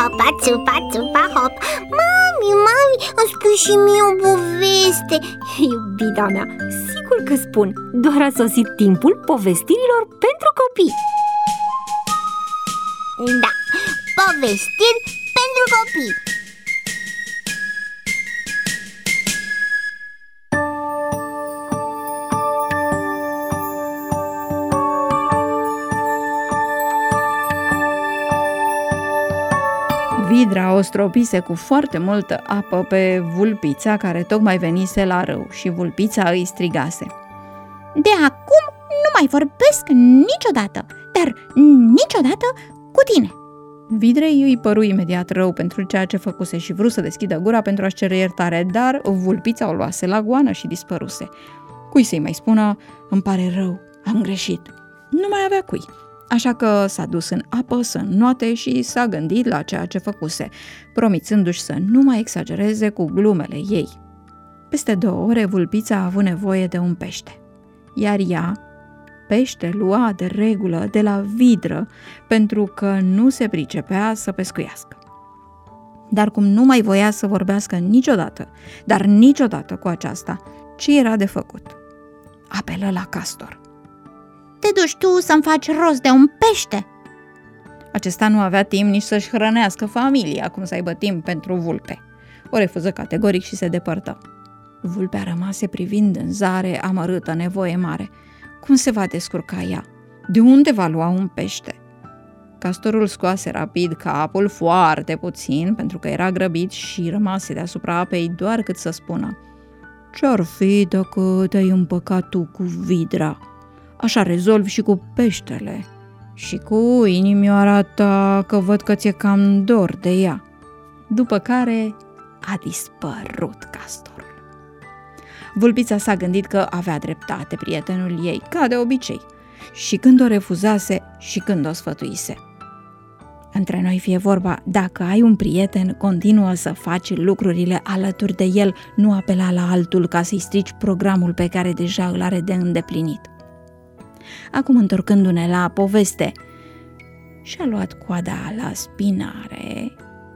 țupa, țupa, țupa, hop. Mami, îmi spui și mie o poveste. Iubita mea, sigur că spun. Doar a sosit timpul povestirilor pentru copii. Da, povestiri pentru copii. Vidra o stropise cu foarte multă apă pe vulpița care tocmai venise la râu și vulpița îi strigase: De acum nu mai vorbesc niciodată, dar niciodată cu tine. Vidrei îi păru imediat rău pentru ceea ce făcuse și vrut să deschidă gura pentru a-și cere iertare, dar vulpița o luase la goană și dispăruse. Cui să-i mai spună: îmi pare rău, am greșit? Nu mai avea cui. Așa că s-a dus în apă să înnoate și s-a gândit la ceea ce făcuse, promițându-și să nu mai exagereze cu glumele ei. Peste 2 ore, vulpița a avut nevoie de un pește. Iar ea, pește lua de regulă de la vidră, pentru că nu se pricepea să pescuiască. Dar cum nu mai voia să vorbească niciodată, dar niciodată cu aceasta, ce era de făcut? Apelă la Castor. Te duci tu să-mi faci rost de un pește? Acesta nu avea timp nici să-și hrănească familia, cum să aibă timp pentru vulpe. O refuză categoric și se depărtă. Vulpea rămase privind în zare, amărâtă, nevoie mare. Cum se va descurca ea? De unde va lua un pește? Castorul scoase rapid capul, foarte puțin, pentru că era grăbit, și rămase deasupra apei doar cât să spună: Ce-ar fi dacă te-ai împăcat tu cu vidra? Așa rezolvi și cu peștele. Și cu inimioara ta, că văd că ți-e cam dor de ea. După care a dispărut Castorul. Vulpița s-a gândit că avea dreptate prietenul ei, ca de obicei, și când o refuzase și când o sfătuise. Între noi fie vorba, dacă ai un prieten, continuă să faci lucrurile alături de el, nu apela la altul ca să-i strici programul pe care deja îl are de îndeplinit. Acum, întorcându-ne la poveste, și-a luat coada la spinare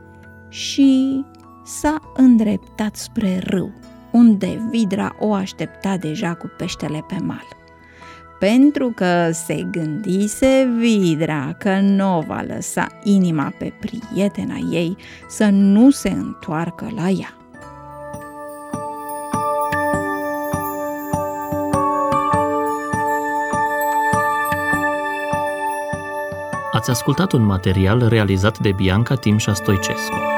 și s-a îndreptat spre râu, unde vidra o aștepta deja cu peștele pe mal. Pentru că se gândise vidra că nu va lăsa inima pe prietena ei să nu se întoarcă la ea. Ați ascultat un material realizat de Bianca Timșa Stoicescu.